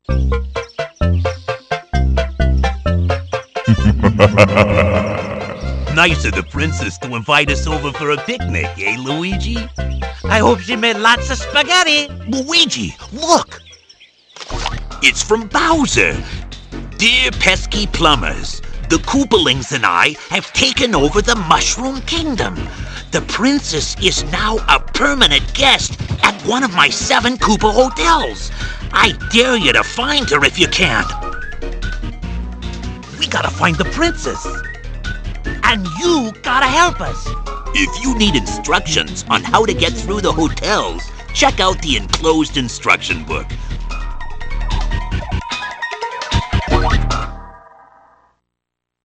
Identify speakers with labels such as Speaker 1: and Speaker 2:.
Speaker 1: Nice of the princess to invite us over for a picnic, eh, Luigi?
Speaker 2: I hope she made lots of spaghetti.
Speaker 1: Luigi, look! It's from Bowser. Dear pesky plumbers, the Koopalings and I have taken over the Mushroom Kingdom. The princess is now a permanent guest at one of my 7 Koopa hotels. I dare you to find her if you can. We gotta find the princess.
Speaker 2: And you gotta help us.
Speaker 1: If you need instructions on how to get through the hotels, check out the enclosed instruction book.